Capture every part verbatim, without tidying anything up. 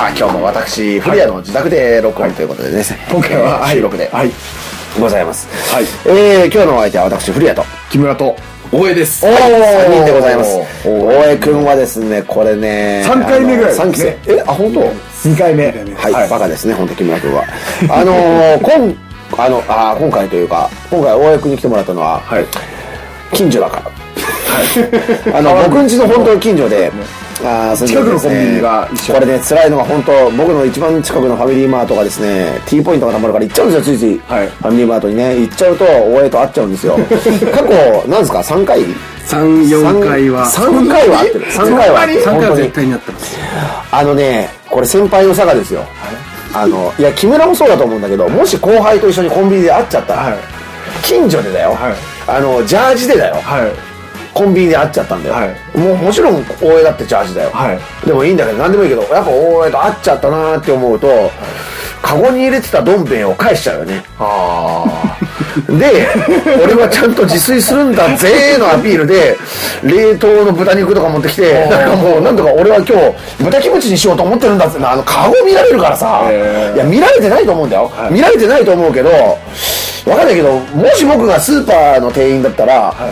あ今日も私古谷の自宅で録音ということでですね、 今回は収録でございます。 はい、 えー、今日のお相手は私古谷と木村と大江です。 おー、さんにんでございます。大江くんはですね、これねさんかいめぐらいですね。 さんきせい、え、あ、本当？にかいめ。はい、はい、バカですね本当木村くんは。あのー、今あのあ今回というか今回大江くんに来てもらったのは、はい、近所だから。あの僕ん家の本当近所で、あそれでですね、近くのコンビニが一緒。これね辛いのが本当僕の一番近くのファミリーマートがですね T ポイントがたまるから行っちゃうんですよ。ついつい、はい、ファミリーマートにね行っちゃうと大江と会っちゃうんですよ。過去なんですかさんかいさん、よんかいはさんかいは会ってる。さんかいは会ってる。 さんかいは絶対になってます。 あのねこれ先輩の差がですよ。あのいや木村もそうだと思うんだけど、もし後輩と一緒にコンビニで会っちゃったら、はい、近所でだよ、はい、あのジャージでだよ、はい、コンビニで会っちゃったんだよ、はい、もうもちろん大江だってジャージだよ、はい、でもいいんだけど何でもいいけどやっぱ大江と会っちゃったなって思うと、はい、カゴに入れてたどん兵衛を返しちゃうよね。あで俺はちゃんと自炊するんだぜーのアピールで冷凍の豚肉とか持ってきて、なんかもうなんとか俺は今日豚キムチにしようと思ってるんだってあのカゴ見られるからさ、いや見られてないと思うんだよ、はい、見られてないと思うけど分かんないけど、もし僕がスーパーの店員だったら、はい、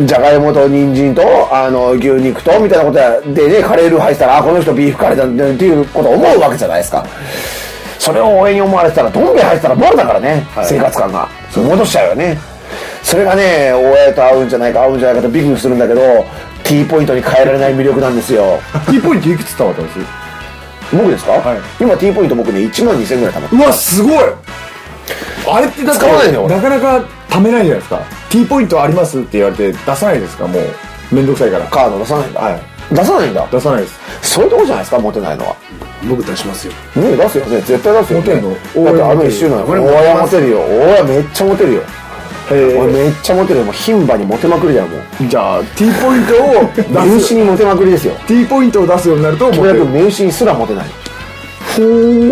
じゃがいもと人参とあの牛肉とみたいなことでねカレールー入ってたら、あこの人ビーフカレーだっていうことを思うわけじゃないですか。それを応援に思われてたらどん兵衛入ってたらボロだからね、はい、生活感が戻しちゃうよね。それがね大江と合うんじゃないか合うんじゃないかとビクビクするんだけど T ポイントに変えられない魅力なんですよ。 T ポイントいくつ伝わったんです？ 僕ですか、はい、今 T ポイント僕ねいちまんにせんぐらい貯まって。 うわすごい。あれってだ使わないんだよなかなか貯めないじゃないですか。 T ポイントありますって言われて出さないですか？もうめんどくさいからカード出さないんだ、はい、出さないんだ。 出さないです。 そういうとこじゃないですかモテないのは。 僕出しますよね出すよね絶対出すよ、ね、 モテんの？ だってあの一周なの。大江モテるよ。大江めっちゃモテるよ。俺めっちゃモテるよ。もう牝馬にモテまくりだよもう。 じゃあ T ポイントを出す目牛にモテまくりですよ。 T ポイントを出すようになると木村君目牛にすらモテない。ほ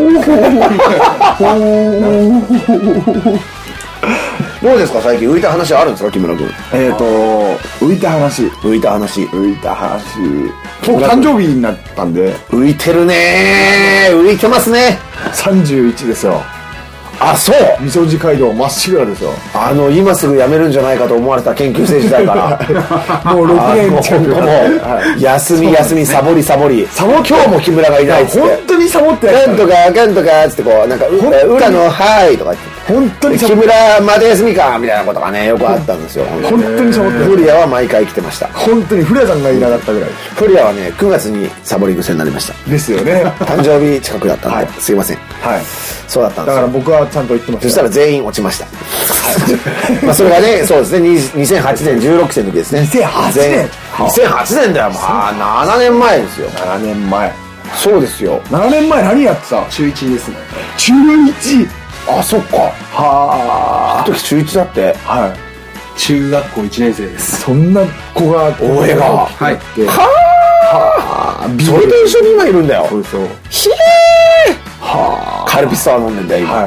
どうですか最近浮いた話あるんですか木村君？ えっと浮いた話浮いた話浮いた話僕誕生日になったんで。 浮いてるねー。浮いてますね。 さんじゅういちですよ。 あ、そう。 みそじ街道まっしぐらですよ。 あの今すぐ辞めるんじゃないかと思われた研究生時代からもうろくねん近くもう休み休みサボりサボりサボ今日も木村がいないっつって本当にサボってやなんとかかんとかっつってこうなんか裏のはいとかって本当に木村まで休みかみたいなことがねよくあったんですよ。 本当にサボって古谷は毎回来てました。 本当に古谷さんがいなかったぐらい。 古谷はねくがつにサボり癖になりましたですよね。 誕生日近くだったんで、はい、すいません。はいそうだったんですよ。 だから僕はちゃんと言ってました。 そしたら全員落ちました。まあそれがねそうですねにせんはちねんじゅうろくせいの時ですね。 にせんはちねんにせんはちねんだよ。まあななねんまえですよ。 ななねんまえそうですよ。 ななねんまえ何やってた？ 中いちですね。 中いち。 あそっか。はああの時中いちだって。はい中学校いちねん生です。 そんな子が大江がはいはあそれで一緒に今いるんだよ。 そうそうひえーはあカルピスサワー飲んでんだよ今、はい、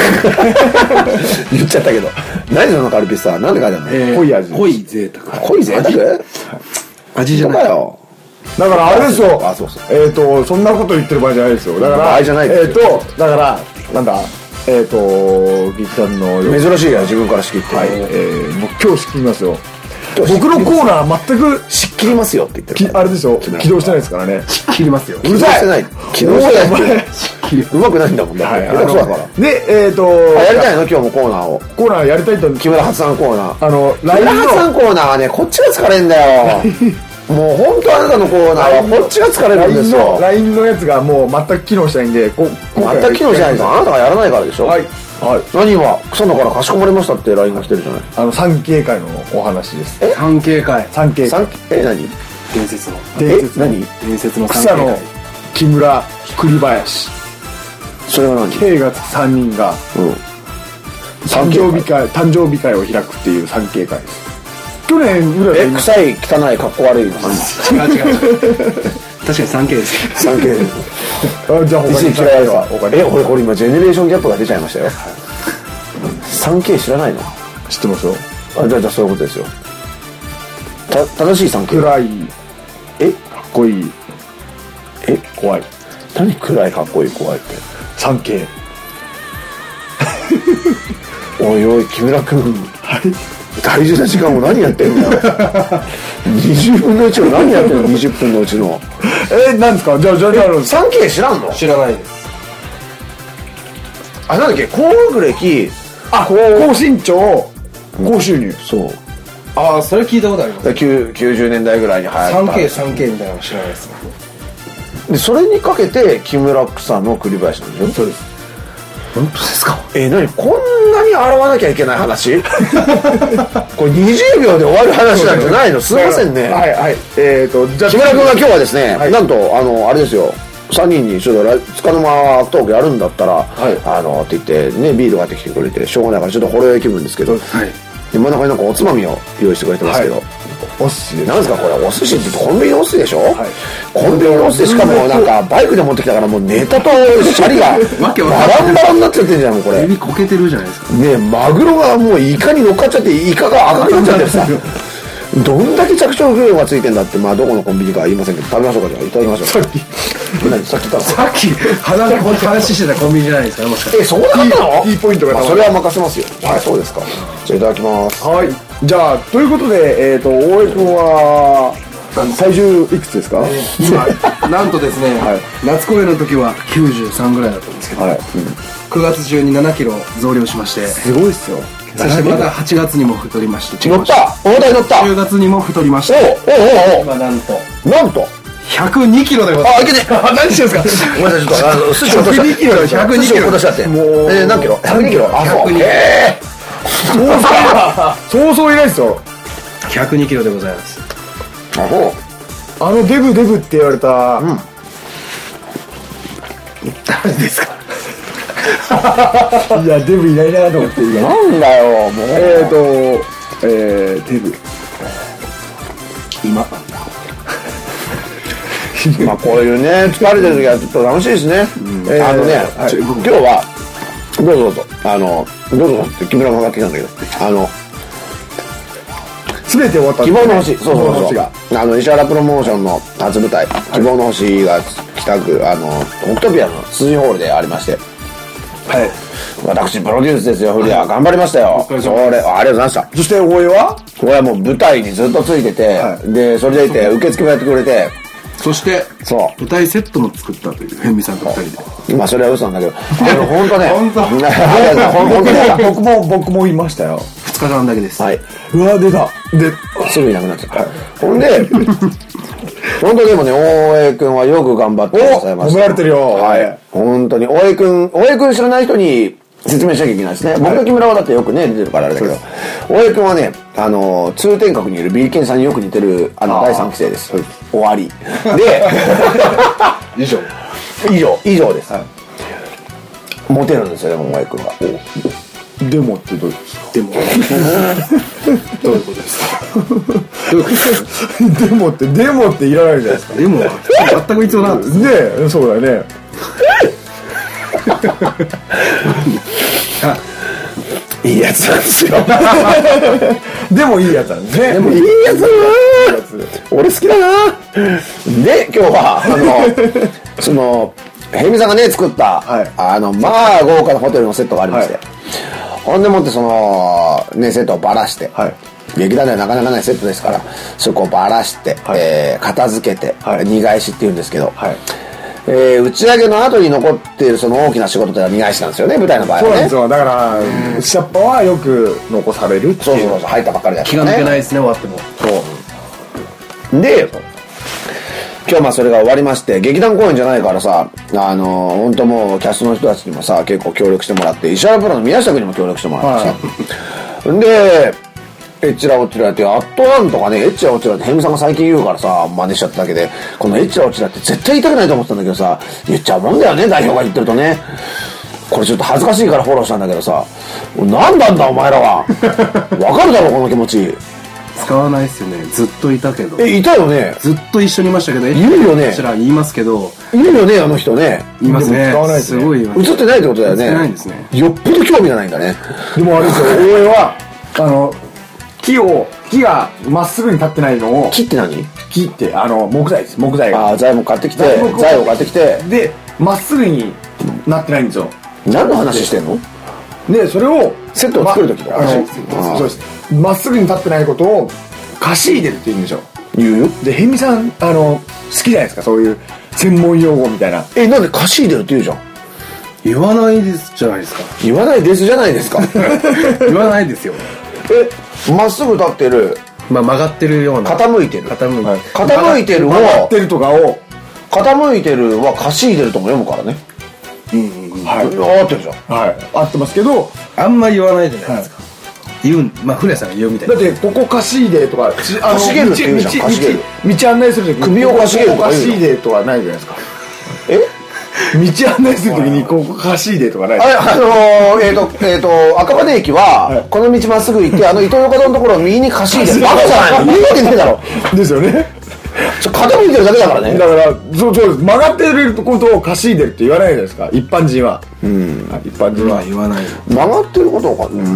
言っちゃったけど何そのカルピスサワーなんで書いてあるの、えー、 濃い味濃い贅沢濃い贅沢 味, 味じゃないよ。だからあれですよ。 あそうそうえっ、ー、とそんなこと言ってる場合じゃないですよ。だからあれじゃないですよ。 えっ、ー、とだからなんだえっ、ー、と劇団の珍しいや自分から仕切って、 はいえー、僕今日仕切りますよ。僕のコーナー全く仕切りますよって言ってる。 あれですよ起動してないですからね。 切りますよ。 うるさい。起動してないってうまくないんだもんね。はい下手くそだから。 でえっ、ー、とやりたいの今日もコーナーを。 コーナーやりたいと木村発案コーナー。 あの木村発案コーナーはねこっちが疲れんだよ。もう本当あなたのコーナーはこっちが疲れるんですよ。 ライン の, のやつがもう全く機能しないんでこ全く機能しないんです。あなたがやらないからでしょ。はいはい、何今草野からかしこまりましたって ライン が来てるじゃない。 あの産経会のお話です。 え産経会産経会え何伝説の伝説の何伝説の草野木村栗林それは何 Kがつくさんにんが、うん、誕生日会誕生日会を開くっていう産経会です。去年ぐらいえ臭い汚いかっこ悪いの感じ。 違う違う確かに スリーケー です。 スリーケーあじゃあ他に嫌いはえ俺これ今ジェネレーションギャップが出ちゃいましたよ。 スリーケー 知らないの？ 知ってますよ。 あじゃあじゃあそういうことですよ。た正しい スリーケー暗いえかっこいいえ怖い何暗いかっこいい子がいてさんケーおいおい木村君、はい、大事な時間を何やってんだよにじゅっぷんのうちの何やってんのにじゅっぷんのうちのえー、なんですかじゃあじゃあじゃあさんケー 知らんの？ 知らないです。 あ、なんだっけ、高学歴、 あ、高身長、高収入。 そうああ、それ聞いたことあります。 きゅうじゅうねんだいぐらいに流行ったさんケー、さんケー みたいなの知らないです。 でそれにかけて木村草の栗林なんでしょ。 そうです。 本当ですか。えー、何こんなに洗わなきゃいけない話これにじゅうびょうで終わる話なんじゃないの？すいませんね。 はいはい。えーと、じゃあ木村君が今日はですね、 はい、 なんとあのあれですよ、さんにんにちょっとつかの間トークやるんだったら、はい、あのって言ってね、ビール買ってきてくれてしょうがないからちょっとほろ酔い気分ですけど、はい、で真ん中になんかおつまみを用意してくれてますけど、はい、 お寿司です。 なんですかこれ、お寿司って言ってコンビニのお寿司でしょ、はい、コンビニのお寿司しかもなんかバイクで持ってきたからもうネタとシャリがバランバラになっちゃってんじゃんもうこれ。 エビこけてるじゃないですかねえ、マグロがもうイカに乗っかっちゃってイカが赤くなっちゃってさどんだけ着色料がついてんだって、まあどこのコンビニかは言いませんけど食べましょうか。じゃあいただきましょう。 さっき何さっき言ったの？ さっき話話してたコンビニじゃないですかもしかして。 え、そこで買ったの？ いいポイントが。 それは任せますよ。はい、そうですか。じゃあいただきます。 はい。じゃあということで、えっと大江君は体重いくつですか？ 今なんとですね、はい、夏公演の時はきゅうじゅうさんぐらいだったんですけど、はい、うん、くがつ中にななキロ増量しまして、 すごいっすよ。 そしてまたはちがつにも太りまして、 乗った大台乗ったじゅうがつにも太りまして、 おおおお、 今なんとなんとひゃくにキロでございます。 あ、いけねえ何してんですかごめんなさい、ちょっとあの寿司落としちゃって、ひゃくにキロひゃくにキロ落としちゃって、もうえー、何キロ？ひゃくにキロ。あ、そう、えー、そうそういないですよ。 ひゃくにキロでございます。 あ、そうあのデブデブって言われた、うん、 誰ですかいやデブいないなと思って。 なんだよもう。 えーとえー、デブ今まあこういうね疲れてる時はちょっと楽しいですね、うん、えー、あのね、はい、今日はどうぞどうぞあのどうぞって木村も上がってきたんだけど、あの全て終わった、 希望の星、そうそうそう、あの石原プロモーションの初舞台、希望の星が北区あのオクトピアのツジホールでありまして、はい、私プロデュースですよ。フリア頑張りましたよ。それありがとうございました。 そして大江はこれはもう舞台にずっとついてて、はい、でそれでいて受付もやってくれて、 そしてそう舞台セットも作ったという辺見さんとふたりで。 まあそれは嘘なんだけど本当ね本当僕も僕もいましたよ。 ふつかかんだけです。 はい。うわ出たですぐいなくなっちゃった、はい、ほんで本当でもね大江くんはよく頑張ってくださいました。 褒められてるよ。 はい、本当に大江くん大江くん知らない人に説明しなきゃいけないですね、はい、僕と木村はだってよくね出てるからあれだけど、大江くんはねあの通天閣にいる ビーケンさんによく似てるあのだいさんきせいです。終わりで以上以上以上です、はい、モテるんですよ。でも大江くんはでもってどういうことですか？ でもどういうことですか？どういうことですか？ でもってでもっていらないじゃないですか。 でも全く必要なんですね。え、そうだよね。 いいやつなんですよ。 でもいいやつなんですね。 でもいいやつだな。俺好きだな。で今日はあのそのヘミさんがね作った、はい、あのまあ豪華なホテルのセットがありまして、はい、ほんでもってそのねセットをばらして、はい、劇団ではなかなかないセットですからそこをばらして、はい、えー、片付けて、はい、二返しっていうんですけど、はい、えー、打ち上げの後に残っているその大きな仕事というのは二返しなんですよね、舞台の場合はね。 そうなんですよ。だから下っ端はよく残されるっていう。 そうそうそう、入ったばっかりだからね。 気が抜けないですね、終わっても。 そうで今日まあそれが終わりまして、劇団公演じゃないからさ、あのー、本当もうキャストの人たちにもさ結構協力してもらって、石原プロの宮下君にも協力してもらってさ、はい、でエッチラオチラってアットワンとかね、エッチラオチラってヘムさんが最近言うからさ真似しちゃっただけで、このエッチラオチラって絶対言いたくないと思ってたんだけどさ、言っちゃうもんだよね代表が言ってるとね。これちょっと恥ずかしいからフォローしたんだけどさ、何なんだお前らは。わかるだろこの気持ち。 使わないっすよね。ずっといたけど。 え、いたよね。 ずっと一緒にいましたけど。 いるよね。 こちら言いますけど。 いるよねあの人ね。 いますね。 使わないですね。 すごい。映ってないってことだよね。 映ってないんですね。 よっぽど興味がないんだね。 でもあれですよ。大江はあの木を木がまっすぐに立ってないのを。 木って何？ 木ってあの木材です。木材が。 ああ、材木買ってきて、材を買ってきて、 でまっすぐになってないんですよ。 何の話してんの？ でそれをセットを作る時の話。 そうです。まっすぐに立ってないことをかしいでって言うんでしょ。 言うよ。 でヘミさんあの好きじゃないですか、そういう専門用語みたいな。 え、なんでかしいでるって言うじゃん。 言わないですじゃないですか。 言わないですじゃないですか。 言わないですよ。 え、まっすぐ立ってる、 まあ曲がってるような、 傾いてる、 傾いてる、はい、 傾いてるを、 曲がってるとかを、 傾いてるはかしいでるとも読むからね。 うんうんうん、はい、 合ってるじゃん。 はい、合ってますけど、 あんま言わないじゃないですか。はい、言う、まあ古谷さんが言うみたいな。 だってここかしいでとか、 かしげるって言うじゃん。かしげる。 道案内するとき首をかしげるとか言う。かしいでとかないじゃないですか。 え？ 道案内するときにここかしいでとかない。 あれ、あのー、えっ、ー、と、えっ、ー、と、赤羽駅は、はい、この道まっすぐ行って、あの、糸魚川のところを右にかしいで。バカじゃないの？言うわけねえだろ。 ですよね。 傾いてるだけだからね。 だから、そうそうです。曲がってることをかしいでるって言わないじゃないですか。一般人は。うん。一般人は言わない。 曲がってることをか、うん。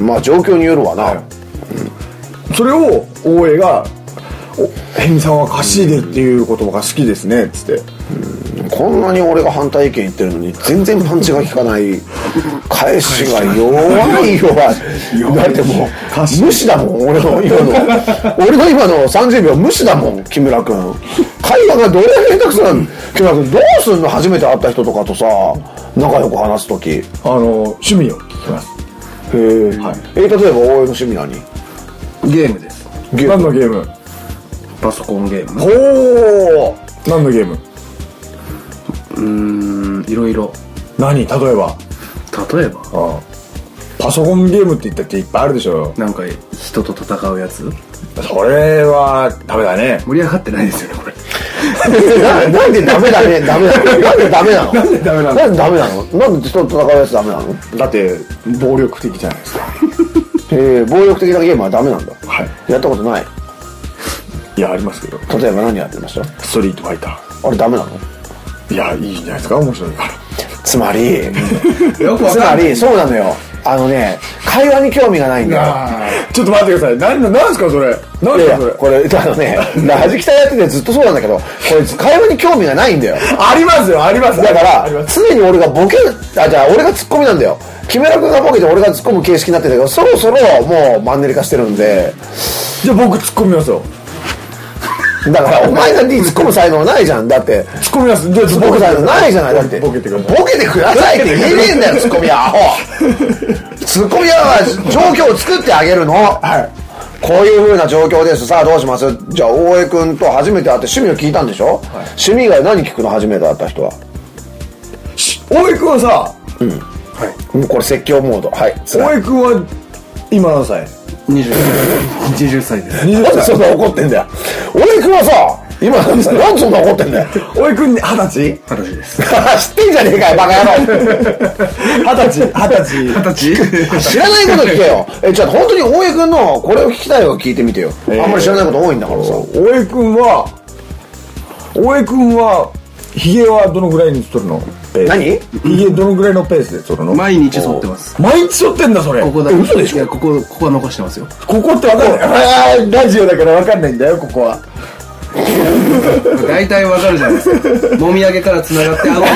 まあ、状況によるわな。はい、 うん、それを、大江が、ヘミさんはかしいでるっていう言葉が好きですね、つって。 うん、こんなに俺が反対意見言ってるのに全然パンチが効かない返しが弱い弱いだってもう無視だもん俺の今の俺の今のさんじゅうびょう無視だもん木村君。会話がどれだけ下手くそなの。木村君どうすんの？初めて会った人とかとさ仲良く話すときあの趣味を聞きます。 へえ、はい、えー、例えば大江の趣味何？ ゲームです。 ゲーム何のゲーム？ パソコンゲーム。 ほー、何のゲーム？ うーん、いろいろ。 何？例えば例えばああパソコンゲームって言ったっていっぱいあるでしょ。 なんか人と戦うやつ。 それはダメだね。 盛り上がってないですよねこれ。 な, なんでダメだねダメだねなんでダメなのなんでダメなのなんでダメなのなんで人と戦うやつダメなの？ だって暴力的じゃないですか。 へえ、暴力的なゲームはダメなんだ。 はい。 やったことない？ いやありますけど。 例えば何やってました？ ストリートファイター。 あれダメなの？ いやいいんじゃないですか、面白いから。 つまりよくわつまりそうなのよ。あのね、会話に興味がないんだよ。 ちょっと待ってください。何の何ですかそれ？何ですかそれ？ これあのね、ラジキタやっててずっとそうなんだけど、これ会話に興味がないんだよ。 ありますよ、あります。 だから常に俺がボケ、あじゃあ俺がツッコミなんだよ。木村君がボケて俺がツッコむ形式になってたけど、そろそろもうマンネリ化してるんで。 じゃあ僕ツッコみますよ。 だからお前が突っ込む才能ないじゃん。だって突っ込みます。 突っ込む才能ないじゃない。だってボケてください。 ボケてくださいって言えねえんだよ突っ込みはアホ。突っ込みは状況を作ってあげるの。はい。こういう風な状況です。さあどうします？じゃあ大江君と初めて会って趣味を聞いたんでしょ？はい、趣味以外何聞くの？初めて会った人は。 大江君はさ、 うん。はい。もうこれ説教モード。はい。 大江君は今何歳？ にじゅうさいです。 なんでそんな怒ってんだよ。大江君はさ、今何歳？なんでそんな怒ってんだよ。 大江君二十歳？ 二十歳です。 知ってんじゃねえかよバカ野郎。 二十歳二十歳二十歳。 知らないこと聞けよ。えじゃあ本当に大江君のこれを聞きたいよ。聞いてみてよ。えー、あんまり知らないこと多いんだからさ。 大江君は大江君はヒゲはどのぐらいに剃るの？ 何？ ヒゲどのぐらいのペースで剃るの？ 毎日剃ってます。 毎日剃ってんだそれ。 ここだ。 嘘でしょ？ いやここここは残してますよ。 ここってわかんない。ああラジオだからわかんないんだよここは。 大体わかるじゃないですか。もみあげから繋がって顎に。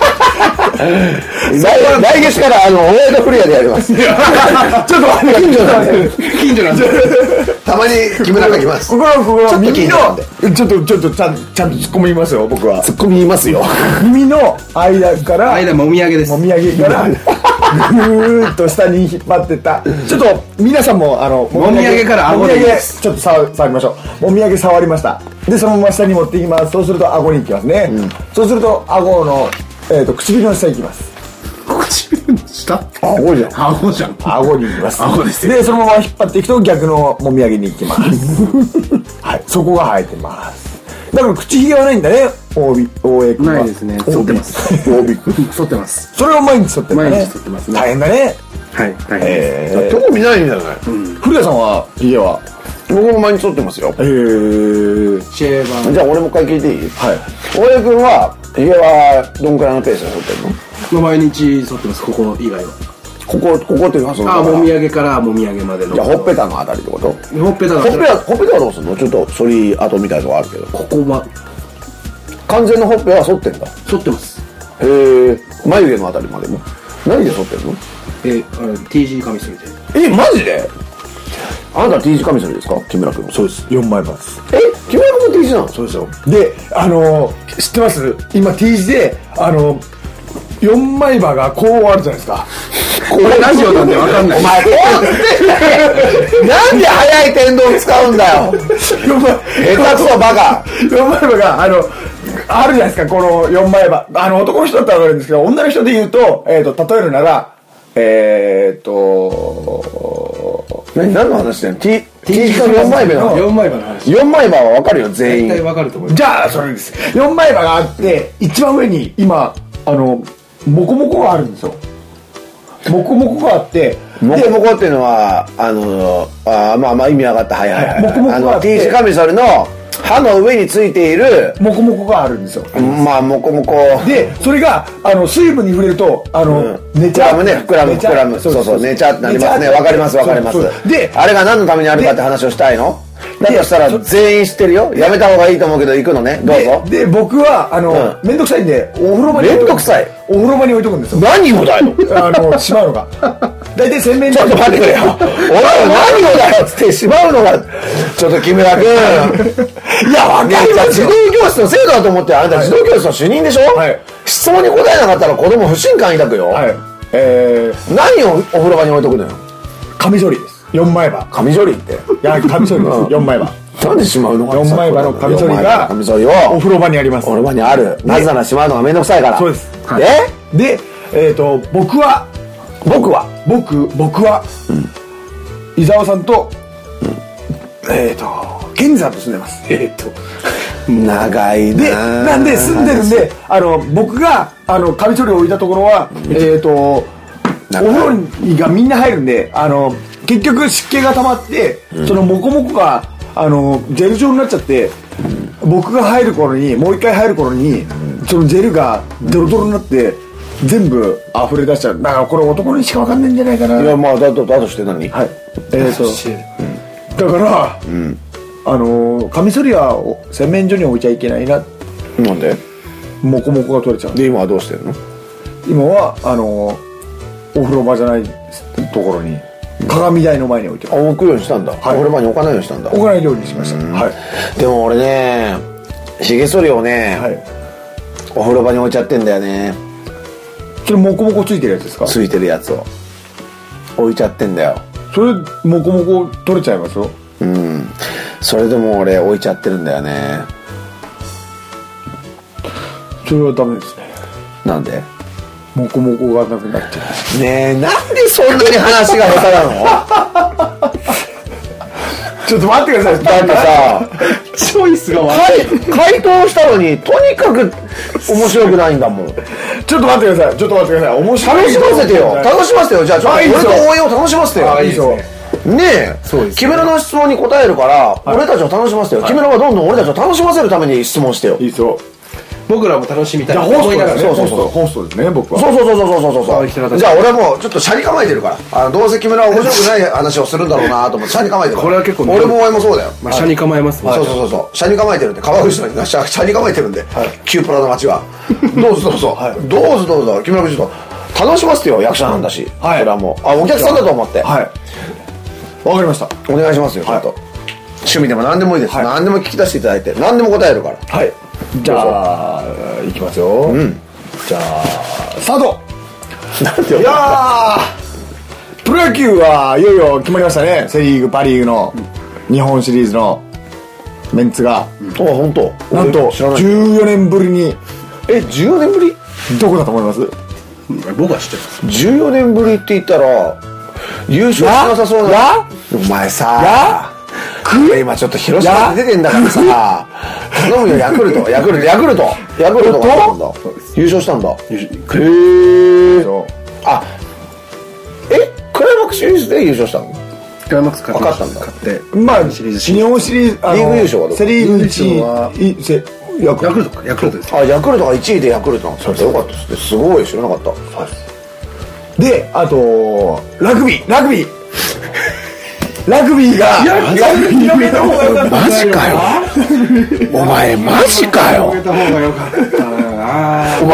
来, 来月からあの大江戸フリアでやります。ちょっと近所なんで。 近所なんで。 たまに木村が来ます。 ここのここの耳のちょっとちょっとちゃんちゃんと突っ込みますよ僕は。 突っ込みますよ。 耳の間から間もみあげです。 もみあげからぐーっと下に引っ張ってた。ちょっと皆さんもあのもみあげから顎にもみあげちょっと触触りましょう。もみあげ触りました。でそのまま下に持っていきます。そうすると顎に行きますね。うん、そうすると顎のえっと唇の下に行きます。 唇の下？ 顎じゃん。 顎じゃん。 顎に行きます。 顎ですよ。 でそのまま引っ張っていくと逆のもみあげに行きます。はい、そこが生えてます。だから口ひげはないんだね。大江君はないですね。剃ってます。 大江君剃ってます。 それを毎日剃ってるね。 毎日剃ってますね。 大変だね。 はい大変です。 興味ないんじゃない？ 古谷さんはひげは？ 僕も毎日剃ってますよ。 へー。 シェーバー。 じゃあ俺もう一回聞いていい？ はい。 大江君はひげはどんくらいのペースで剃ってるの？ 毎日剃ってます。ここ以外は。 ここここっていうのはそのあもみあげからもみあげまでの。 じゃあほっぺたのあたりってこと？ ほっぺたのほっぺたほっぺたはどうするの？ちょっと剃り跡みたいなのがあるけど。 ここは完全のほっぺは剃ってんだ。 剃ってます。 へえ。眉毛のあたりまでも何で剃ってるの？ え、あの T 字カミソリで。え、マジで？あなた T 字カミソリですか？木村君。 そうです。よんまいばんです。 え、木村君も T 字なの？ そうですよ。で、あのー、知ってます？今 T 字で、あのー、よんまいばがこうあるじゃないですか。 これラジオなんでわかんない。 お前こうってんだよ。なんで速い天道使うんだよ。下手くそバカ。 よんまいばが、あの、あるじゃないですか、このよんまいば。あの、男の人だったらわかるんですけど、女の人で言うと、えっと、例えるなら、えーっと、 何、何の話だよ。T、T 字のよんまいばの。 よんまいばの話。 よんまいばはわかるよ、全員。 絶対わかると思います。 じゃあ、それです。よんまいばがあって、一番上に今、あの、モコモコがあるんですよ。モコモコがあって、 モコモコっていうのは、あの、あまあまあ意味わかった。はいはいはい。 モコモコあの、 があって T 字カミソリの刃の上についている、 モコモコがあるんですよ。 まあ、モコモコ。 で、それが、あの、水分に触れると、あの、 うん寝ちゃう。 膨らむね、膨らむ、膨らむ。そうそう、寝ちゃってなりますね。わかります、わかります。で、あれが何のためにあるかって話をしたいの？だとしたら全員知ってるよ。やめた方がいいと思うけど行くのね。どうぞ。 で、僕は、あの、めんどくさいんで、お風呂場に。 めんどくさい。 お風呂場に置いとくんですよ。 何をだよ。 あの、しまうのが。大体洗面所。 ちょっと待ってくれよ。お前何をだよっつってしまうのが、ちょっと木村君。いや、わかりますよ。児童教室の生徒だと思って、あなた児童教室の主任でしょ？はい。質問に答えなかったら子供不信感抱くよ。はい。えー、何をお風呂場に置いとくのよ。 カミソリです。よんまいば。 カミソリって。いや、カミソリです。よんまいば。 なんでしまうのかよんまいばのカミソリが、 カミソリをお風呂場にあります。 お風呂場にある。なぜならしまうのがめんどくさいから。 そうです。 でで、えっと、僕は、 僕は僕、僕は、伊沢さんと、えっと、ケンジさんと住んでます。 えっと、長いな。 で、なんで住んでるんで、あの、僕が、あの、カミソリを置いたところは、えっと、お風呂がみんな入るんで、あの、結局湿気が溜まって、そのモコモコが、あの、ジェル状になっちゃって、僕が入る頃に、もう一回入る頃に、そのジェルがドロドロになって、全部溢れ出しちゃう。だからこれ男にしかわかんないんじゃないかな。 いや、まあ、だと、だとして何？はい。 えっと、だから、あの、カミソリは洗面所に置いちゃいけないな。 なんで？ モコモコが取れちゃう。 で、今はどうしてるの？ 今は、あの、お風呂場じゃないところに、鏡台の前に置いてる。 あ、置くようにしたんだ。お風呂場に置かないようにしたんだ。 置かないようにしました。はい。 でも俺ね、ひげ剃りをね、お風呂場に置いちゃってんだよね。 それモコモコついてるやつですか？ ついてるやつを置いちゃってんだよ。 それモコモコ取れちゃいますよ。 うん。それでも俺置いちゃってるんだよね。 それはダメですね。 なんで？ モコモコがなくなっちゃう。 ねえ、なんでそんなに話が下手なの？ ちょっと待ってください。 だってさ、 チョイスが悪い。 回答したのにとにかく面白くないんだもん。 ちょっと待ってください。ちょっと待ってください。面白い。 楽しませてよ。楽しませてよ。じゃあちょっと俺と応援を楽しませてよ。 あ、いいですよ。 ねえ、木村の質問に答えるから、俺たちを楽しませてよ。木村はどんどん俺たちを楽しませるために質問してよ。 いいですよ。 僕らも楽しみたい。 じゃあホストですね。 そうそうそう。 ホストですね、僕は。 そうそうそうそうそうそう。じゃあ俺もうちょっとシャリ構えてるから。あのどうせ木村は面白くない話をするんだろうなと思ってシャリ構えてる。 これは結構俺もお前もそうだよ。 まあシャリ構えますね。 そうそうそうそう。シャリ構えてるんで川口のシャシャリ構えてるんで。キュープラの街は。どうぞどうぞ。どうぞどうぞ。木村君ちょっと楽しませてよ、役者なんだし。はい。それはもうあお客さんだと思って。はい。わかりました。お願いしますよ。ちょっと趣味でも何でもいいです。何でも聞き出していただいて何でも答えるから。はい。 じゃあいきますよ。うん。じゃあスタート。 なんて。 いやー、プロ野球はいよいよ決まりましたね。セリーグパリーグの日本シリーズのメンツが。 あ、本当。 なんとじゅうよねんぶりに。 え、じゅうよねんぶり？ どこだと思います？ 僕は知ってます。 じゅうよねんぶりって言ったら優勝しなさそうな。お前さ、今ちょっと広島で出てんだからさ、頼むよ。ヤクルトヤクルトヤクルトヤクルトが優勝したんだ。へえ。あ、え、クライマックスシリーズで優勝したの？ クライマックス勝ったんだ。 勝って、 まあシリーズ日本シリーズリーグ優勝はどこ？ セリーグいちいヤクルトか。 ヤクルトです。 あ、ヤクルトがいちいでヤクルトなんですよ。よかったですね。すごい知らなかった。 で、あとラグビーラグビーラグビーがラグビーやめた方がよかった。マジかよ。お前マジかよ。 やめた方がよかったな。 お前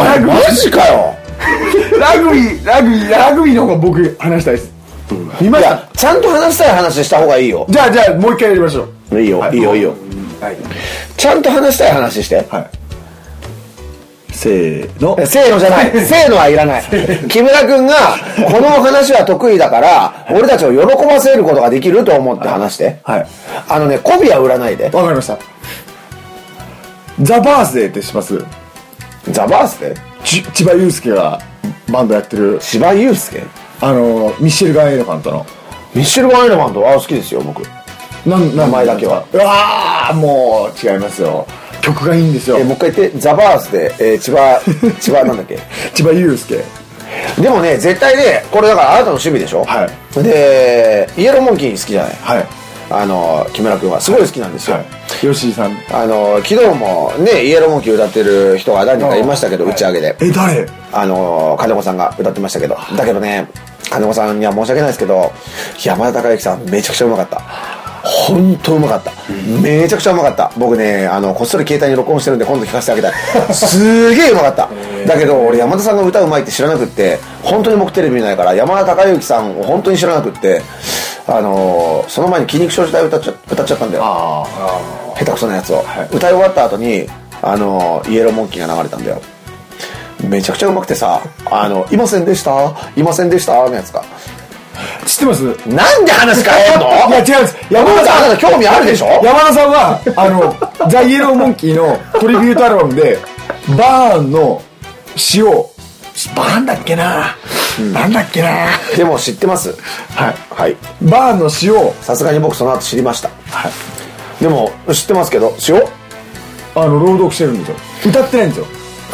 ラグビーマジかよ。 ラグビーラグビーラグビーの方が僕話したいです。見ました。 ちゃんと話したい話した方がいいよ。 じゃあじゃあもう一回やりましょう。いいよ、はい、いいよいいよ、はい、ちゃんと話したい話して、はい、 せーの。 せーのじゃないせーのはいらない。木村君がこの話は得意だから、はい、俺たちを喜ばせることができると思って話して、はいはい、あのね、媚びは売らないで。 わかりました。ザ・バースデーってします？ ザ・バースデー？ ち千葉雄介がバンドやってる。 千葉雄介？ あのミッシェルガン・エレファントの。 ミッシェルガン・エレファント、あ、好きですよ僕。 な名前だけは。うわー、もう違いますよ。曲がいいんですよ。 え、もう一回言って。ザ・バースデー、えー、千葉千葉なんだっけ千葉雄介。 でもね、絶対ね、これだからあなたの趣味でしょ。はい。でイエローモンキー好きじゃない。はい。あの木村君はすごい好きなんですよ。はい、 吉井さん。 あの昨日もねイエローモンキー歌ってる人が何人かいましたけど、打ち上げで。 え、誰？ あの金子さんが歌ってましたけど、だけどね、金子さんには申し訳ないですけど、山田孝之さんめちゃくちゃうまかった。本当うまかった、うん、めちゃくちゃうまかった。僕ね、あのこっそり携帯に録音してるんで今度聞かせてあげたい。すげえうまかった。だけど俺山田さんが歌うまいって知らなくって、本当に僕テレビ見ないから山田孝之さんを本当に知らなくって、あのー、その前に筋肉症時代歌っちゃ歌っちゃったんだよ。ああ、下手くそなやつを、はい、歌い終わった後にあのー、イエローモンキーが流れたんだよ。めちゃくちゃうまくてさ、あのいませんでしたいませんでしたのやつが。 知ってます？ なんで話変えんの？ いや違うんです。山田さん、 あなた興味あるでしょ？ 山田さんはあのザ・イエローモンキーのトリビュートアルバムでバーンの詩を、バーンだっけな、うん、なんだっけな、 でも知ってます。はい、はい、 バーンの詩をさすがに僕その後知りました。はい、でも知ってますけど、詩をあの朗読してるんですよ。歌ってないんですよ。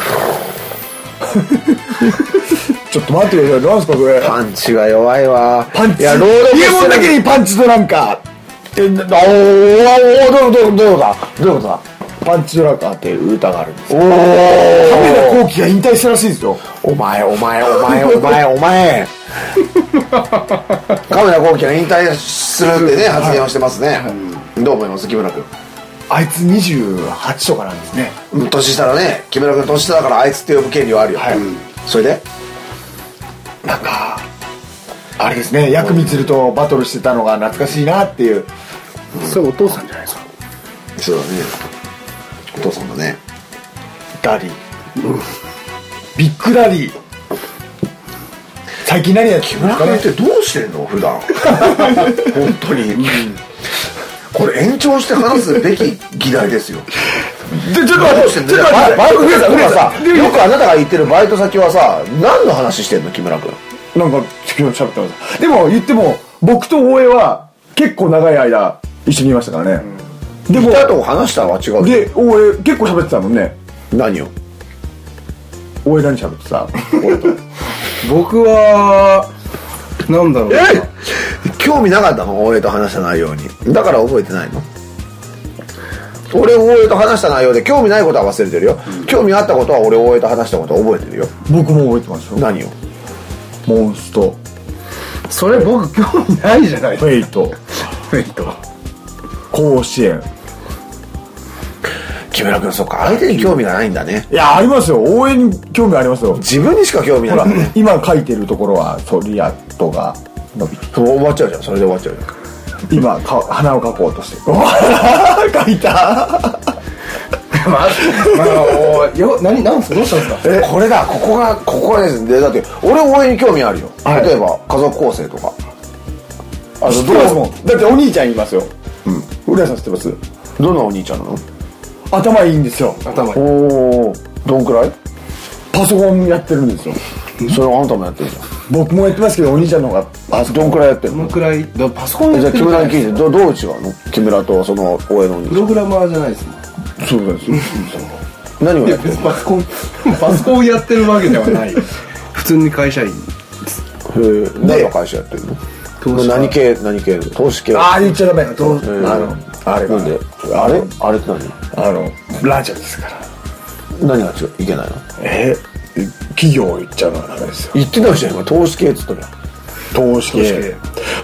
ちょっと待ってください。なんすかそれ。 パンチが弱いわ。 パンチ。いや、朗読してる。家もだけにパンチとなんか。 え、おー、おー、どういうことだ、どういうことだ、どういうことだ。 パンチドラカーっていう歌があるんですよ。 おー。 亀田光輝が引退したらしいですよ。 お前、お前、お前、お前、お前。亀田光輝が引退するってね、発言をしてますね。はい、どう思います、木村君。 あいつにじゅうはちとかなんですね。 年下だね。木村君年下だからあいつって呼ぶ権利はあるよ。はい、うん、それでなんかあれですね、ヤクミツルとバトルしてたのが懐かしいなっていう、 うん、それお父さんじゃないですか。 そうだね、お父さんだね。 ダディ、うん、ビッグダディ。最近何やってるんですかね。 木村君ってどうしてんの普段。本当に、うん、これ延長して話すべき議題ですよ。 で、ちょっと待って、ちょっと待って、 バイトさ、よくあなたが言ってるバイト先はさ、何の話してんの木村君。 なんか昨日喋ってます。でも言っても僕と大江は結構長い間一緒にいましたからね。 うん、でもいたと話したのは違う。 で、大江結構喋ってたもんね。 何を？ 大江何喋ってた？俺と。 僕はなんだろうな。 興味なかったの？大江と話した内容に。だから覚えてないの？俺大江と話した内容で興味ないことは忘れてるよ。うん、興味あったことは俺大江と話したことは覚えてるよ。 僕も覚えてますよ。 何を？ モンスト。 それ僕興味ないじゃないですか。 フェイト。 フェイト。 甲子園。 木村君、そっか、相手に興味がないんだね。 いや、ありますよ。応援に興味ありますよ。 自分にしか興味ない、ね。 今書いてるところはソリアットが伸びて、 そう終わっちゃうじゃん。それで終わっちゃうじゃん。今か花を描こうとしてる。描いた。 まあ、まあ、よ、何、何すか、どうしたんですか。 え、これだ、ここが、ここですね。だって、俺応援に興味あるよ。例えば、家族構成とか。 あの、どうも。だってお兄ちゃんいますよ。うん。浦谷さん知ってます？ どんなお兄ちゃんなの？ 頭いいんですよ。 頭いい。 おお。どんくらい？ パソコンやってるんですよ。 それあんたもやってるじゃん。 僕もやってますけど、お兄ちゃんの方がパソコンどんくらいやってるの？ どんくらい？パソコンやってる。 じゃあ木村に聞いて、どどう違うの？木村とその応援のお兄ちゃん。 プログラマーじゃないですもん。 そうです。 何をやってるの？ パソコンパソコンをやってるわけではない。普通に会社員です。 へえ。何の会社やってるの？何系何系投資系。 ああ言っちゃダメ。投資。あのあれなんであれあれって何？ あのラジオですから。 何が違ういけないの？ え企業を言っちゃうのはダメですよ。 言ってないじゃん今投資系っつったら。 投資系。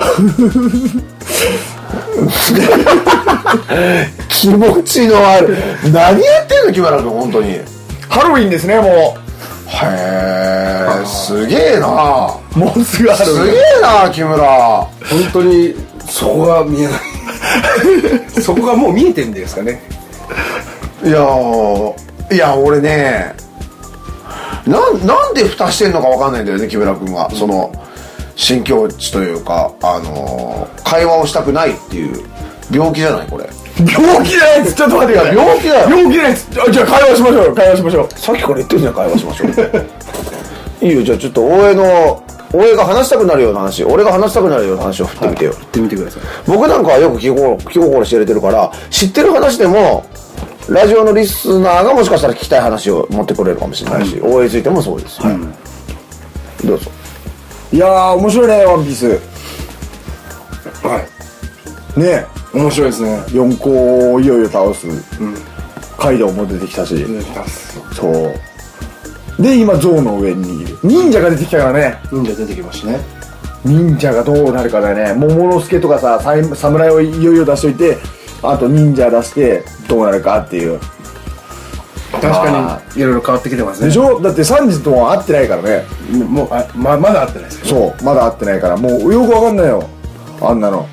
気持ちのある。何やってんの木村君本当に。 ハロウィンですねもう。 へえ、すげえな。 もうすぐある。 すげえな木村。 本当にそこが見えないそこがもう見えてんですかね。 いやー、いや俺ね、なんなんで蓋してんのか分かんないんだよね木村君が、うん、その新境地というか、あのー、会話をしたくないっていう病気じゃないこれ。 病気じゃないです。ちょっと待ってください。 病気だよ。 病気じゃないです。じゃあ会話しましょうよ。会話しましょう。 さっきから言ってるじゃん、会話しましょういいよ。じゃあちょっと大江の大江が話したくなるような話、俺が話したくなるような話を振ってみてよ、はい、 振ってみてください。 僕なんかはよく気心気心知れてるから、知ってる話でもラジオのリスナーがもしかしたら聞きたい話を持ってくれるかもしれないし、うん、大江についてもそうです、はい、どうぞ。いやー面白いね、ワンピース。 はいねえ、面白いですね。 よんこをいよいよ倒す、うん、カイドウも出てきたし、 出てきたっす。 そうで今象の上にいる忍者が出てきたからね。 忍者出てきましたね。 忍者がどうなるかだよね。桃之助とかさ、侍をいよいよ出しといて、あと忍者出してどうなるかっていう。 確かにいろいろ変わってきてますね。 でしょ。だってサンジとは会ってないからね。 もうあ ま, まだ会ってないですよ。そうまだ会ってないからもうよくわかんないよあんなの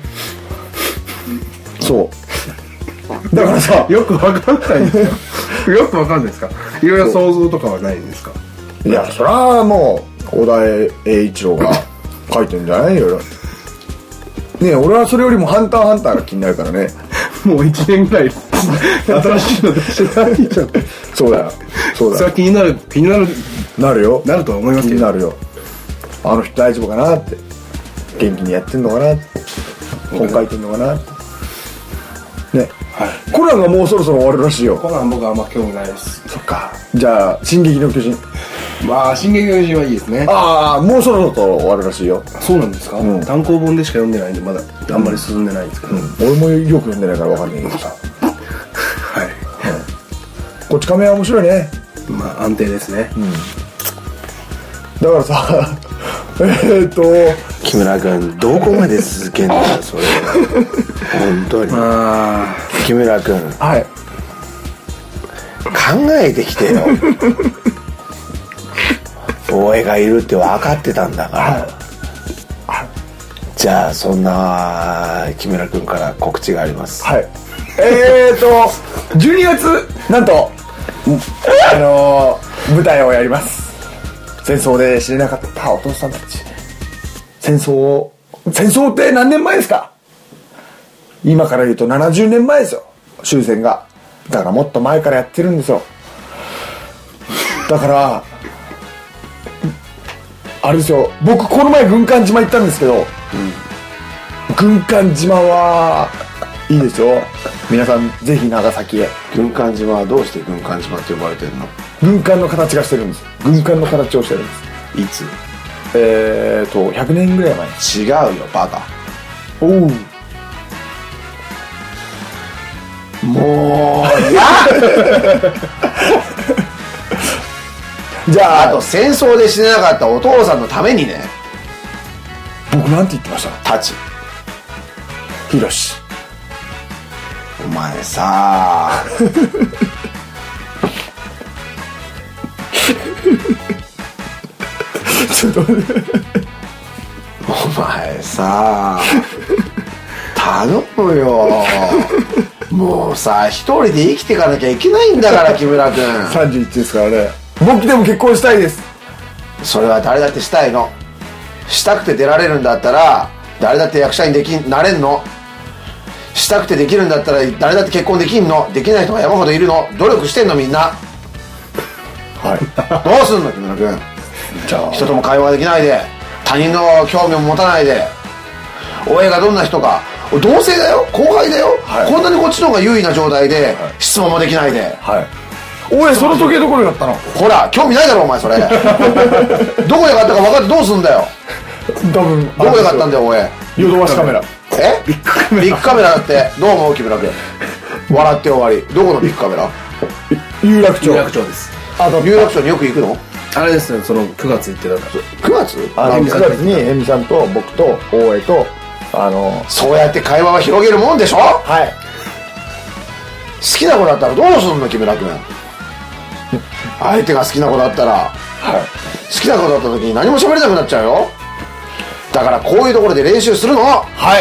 そうだからさよくわかんないですよよくわかんないですか。いろいろ想像とかはないんですか。 いやそりゃもう小田栄一郎が書いてんじゃないよねえ俺はそれよりもハンターハンターが気になるからね。 もういちねんぐらい新しいの出してないじゃんそうだよそうだよ。 それは気になる気になるなるよ。 なるとは思いますけど。 気になるよ。あの人大丈夫かなって、元気にやってんのかなって、本書いてんのかなってね、はい、コナンがもうそろそろ終わるらしいよ。 コナン僕はあんま興味ないです。 そっか。じゃあ進撃の巨人。 まあ進撃の巨人はいいですね。 ああもうそろそろ終わるらしいよ。 そうなんですか、うん、単行本でしか読んでないんでまだあんまり進んでないんですけど、うんうん、俺もよく読んでないから分かんないけどさはい、うん、こっち亀は面白いね。 まあ安定ですね、うん、 だからさえーっと木村君どこまで続けんだよそれ本当に。あ木村君はい考えてきてよ大江がいるって分かってたんだから、はい、じゃあそんな木村君から告知があります。 はいえーとじゅうにがつなんとあのー、舞台をやります。戦争で知れなかったお父さんたち。戦争を戦争って何年前ですか。今から言うとななじゅうねんまえですよ終戦が。だからもっと前からやってるんですよ。だからあれですよ、僕この前軍艦島行ったんですけど、うん、軍艦島はいいですよ。皆さんぜひ長崎へ。 軍艦島はどうして軍艦島って呼ばれてるの。 軍艦の形がしてるんです。軍艦の形をしてるんです。 いつ。 えーとひゃくねんぐらい前。 違うよバカ。 おうもういやじゃああと戦争で死ねなかったお父さんのためにね。 僕なんて言ってました。 タチヒロシ。 お前さちょっと待ってお前さ頼むよもうさ一人で生きていかなきゃいけないんだから木村君さんじゅういちですからね。僕でも結婚したいです。 それは誰だってしたいの。したくて出られるんだったら誰だって役者にできなれんの。したくてできるんだったら誰だって結婚できんの。できない人が山ほどいるの。努力してんのみんな。はいどうすんの木村君。じゃあ人とも会話できないで他人の興味も持たないでお前がどんな人か同性だよ後輩だよ、はい、こんなにこっちの方が優位な状態で、はい、質問もできないで、 はい、おいその時計どこにあったの。 ほら興味ないだろお前それどこで買ったか分かってどうすんだよ。 多分どこで買ったんだよおい。 ヨドバシカメラ。 えビッグカメラ。ビッグカメラだってどう思う木村君。笑って終わり。どこのビッグカメラ。 有楽町。 有楽町です。 あと有楽町によく行くの。 あれですね、そのくがつ行ってたから。 くがつあのくがつにエミさんと僕と大江とあのそうやって会話は広げるもんでしょ。 はい。 好きな子だったらどうすんの木村君。 相手が好きな子だったら、はい、好きな子だった時に何も喋れなくなっちゃうよ。だからこういうところで練習するの。はい。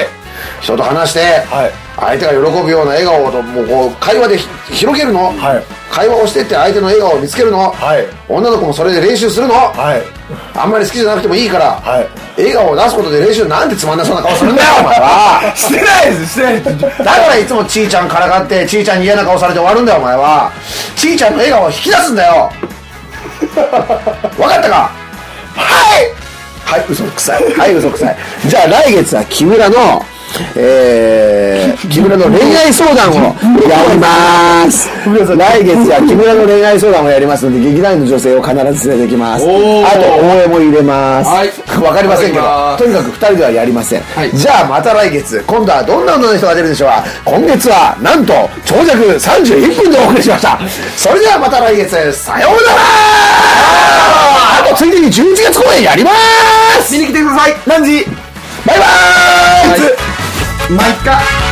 人と話して、はい、相手が喜ぶような笑顔ともうこう会話で広げるの。はい。会話をしてって相手の笑顔を見つけるの。はい。女の子もそれで練習するの。はい。あんまり好きじゃなくてもいいから、はい、笑顔を出すことで練習。なんでつまんなそうな顔するんだよお前は。 してないですしてないです。 だからいつもちーちゃんからかってちーちゃんに嫌な顔されて終わるんだよお前は。ちーちゃんの笑顔を引き出すんだよ。分かったか。はいはい、嘘くさい。はい、嘘くさい。じゃあ来月は木村のえー、木村の恋愛相談をやります。来月は木村の恋愛相談をやりますので、劇団員の女性を必ず連れてきます。あと応援も入れます。はい、わかりませんけど、とにかくふたりではやりません。はい、じゃあまた来月、今度はどんな女の人が出るでしょうか。今月はなんと長尺さんじゅういっぷんでお送りしました。それではまた来月、さようなら。あとついでにじゅういちがつ公演やります。 見に来てください。何時。 バイバーイ。 まあ、いっか。